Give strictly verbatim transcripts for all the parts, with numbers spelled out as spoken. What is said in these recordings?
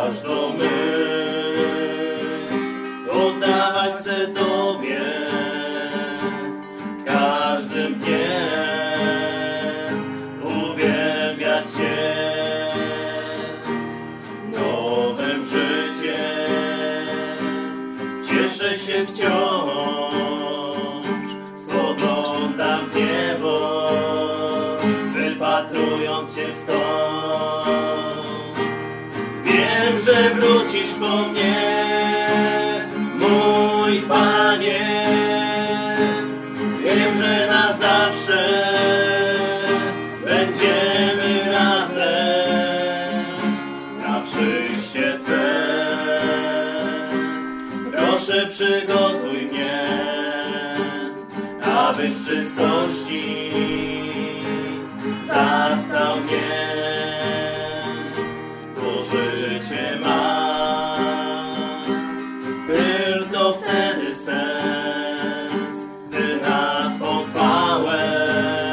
każdą myśl oddawać se Tobie każdym dniem, uwielbiać Cię nowym życiem. Cieszę się wciąż, spoglądam w niebo, wypatrując Cię stąd. Wiem, że wrócisz po mnie, mój Panie. Wiem, że na zawsze będziemy razem na przyjście Twe. Proszę, przygotuj mnie, aby w czystości zastał mnie, bo życie ma tylko wtedy sens, gdy na Twą chwałę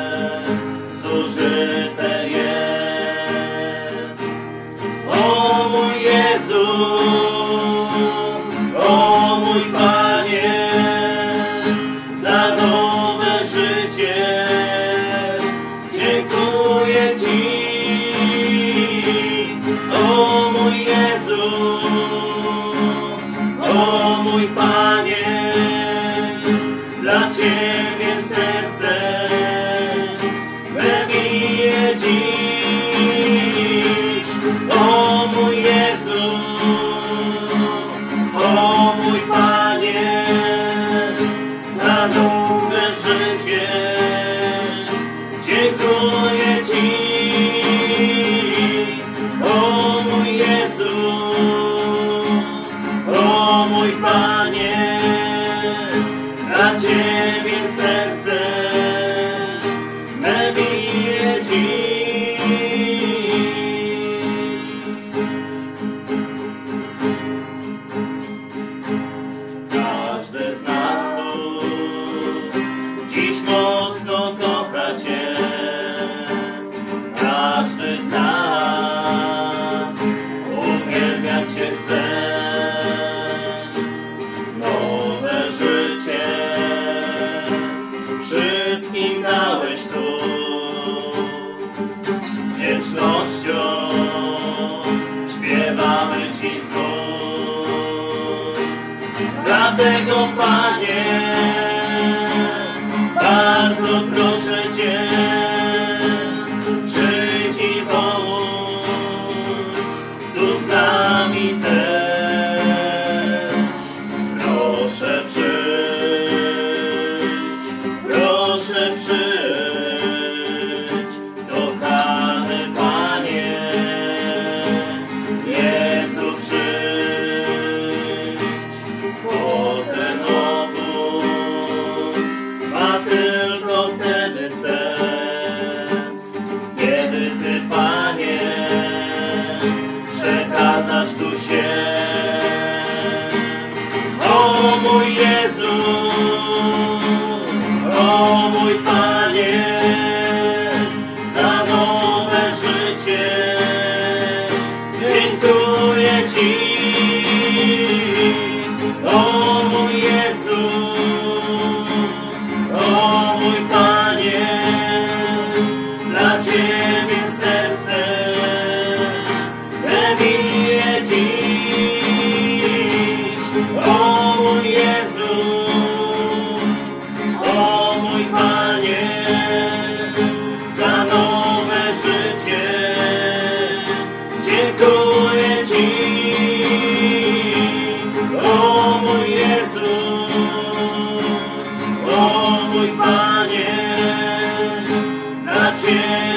zużyte jest. O mój Jezu, o mój Panie, za nowe życie dziękuję Ci. O mój Jezu, o mój Panie, dla Ciebie serce me bije dziś. O mój Jezu, o mój Panie, za nowe życie dziękuję Ci. O mój Jezu, o mój Panie, dla Ciebie serce me bije dziś. Każdy z nas tu dziś mocno kocha Cię. Każdy z nas uwielbiać Cię chce. Nowe życie wszystkim dałeś tu. Z wdzięcznością śpiewamy Ci znów. Dlatego, Panie, bardzo proszę Cię, przyjdź i pomóż tu z nami też. Proszę przyjdź, proszę przyjdź, kochany Panie, Jezu, przyjdź, bo ten obóz ma tylko wtedy sens, kiedy Ty, Panie, przekazasz tu się. O mój Jezu, o mój Panie, za nowe życie dziękuję Ci. O mój Jezu, o mój Panie, dla Ciebie serce me bije dziś. O mój Jezu, o mój Panie, za nowe życie dziękuję Ci. O mój Jezu, o mój Panie, dla Ciebie